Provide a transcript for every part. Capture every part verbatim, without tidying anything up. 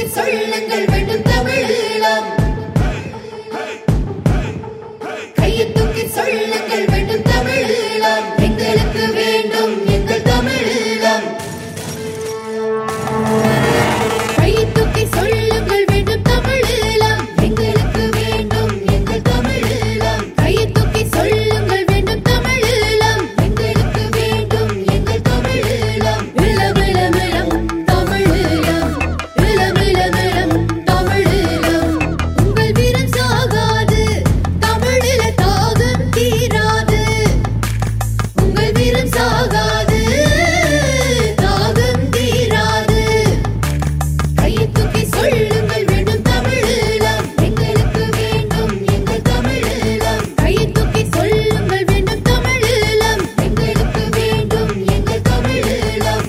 சொல்லுங்கள் வேண்டும் தமிழீழம் கையை தூக்கி சொல்லுங்கள் வேண்டும் தமிழீழம் எங்களுக்கு வேண்டும் எங்கள் தமிழீழம் கையை தூக்கி சொல்லுங்கள் வேண்டும் தமிழீழம் எங்களுக்கு வேண்டும் எங்கள் தமிழீழம் கையை தூக்கி சொல்லுங்கள் வேண்டும் தமிழீழம் எங்களுக்கு வேண்டும் எங்கள் தமிழீழம் இளம் இளம் இளம் தமிழீழம் இளம் இளம் இளம் தமிழீழம் உங்கள் வீரம் சாகாது தமிழீழ தாகம் தீராது உங்கள் வீரம் சாகாது தாகம் தீராது கையை தூக்கி சொல்லுங்கள் வேண்டும் தமிழீழம் எங்களுக்கு வேண்டும் எங்கள் தமிழீழம் கையை தூக்கி சொல்லுங்கள் வேண்டும் தமிழீழம் எங்களுக்கு வேண்டும் எங்கள் தமிழீழம்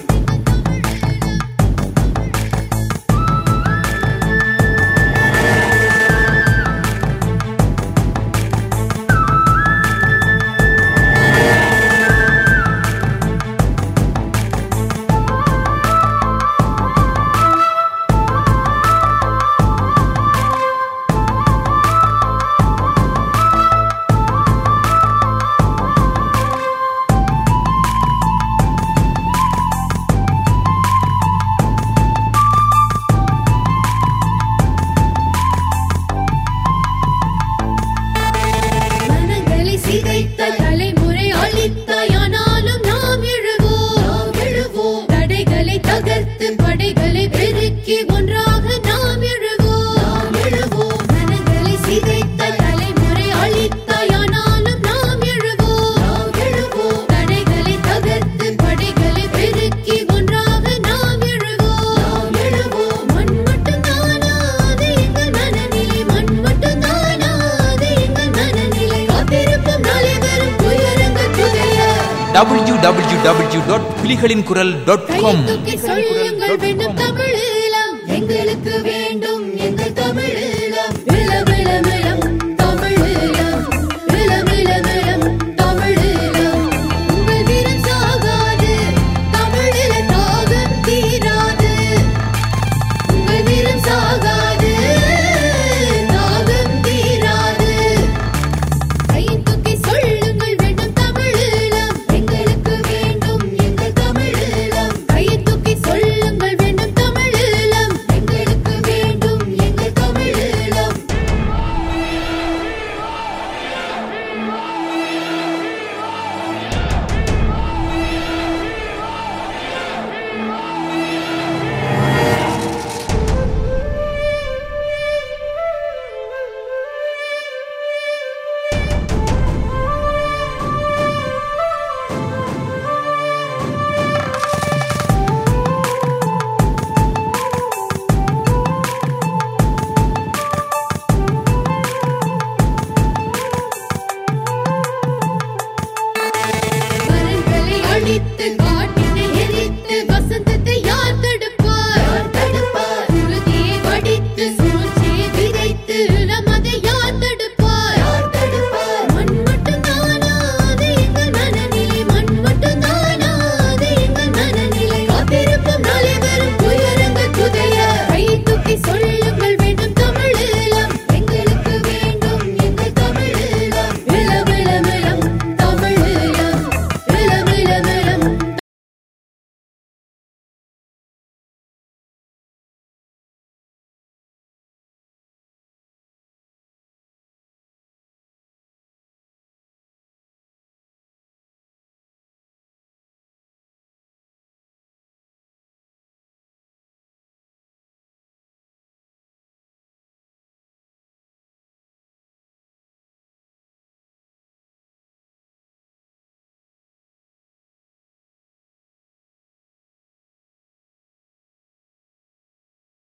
மனங்களை சிதைத்த தலைமுறை அழித்தாய் ஆனாலும் நாம் எழுவோம் நாம் எழுவோம் தடைகளை தகர்த்து படைகளை பெருக்கி ஒன்றாக நாம் எழுவோம் நாம் எழுவோம் மனங்களை சிதைத்த தலைமுறை அழித்தாய் ஆனாலும் நாம் எழுவோம் நாம் எழுவோம் தடைகளை தகர்த்து படைகளை பெருக்கி ஒன்றாக நாம் எழுவோம் நாம் எழுவோம் மண் மட்டும் தானா அது எங்கள் மனநிலை மண் மட்டும் தானா அது எங்கள் மனநிலை காத்திருப்போம் நாளை வரும் துயரங்கள் துதைய டபிள்யூ டபிள்யூ டபிள்யூ டாட் புலிகளின் குரல் டாட் கையை காம் தூக்கி சொல்லுங்கள்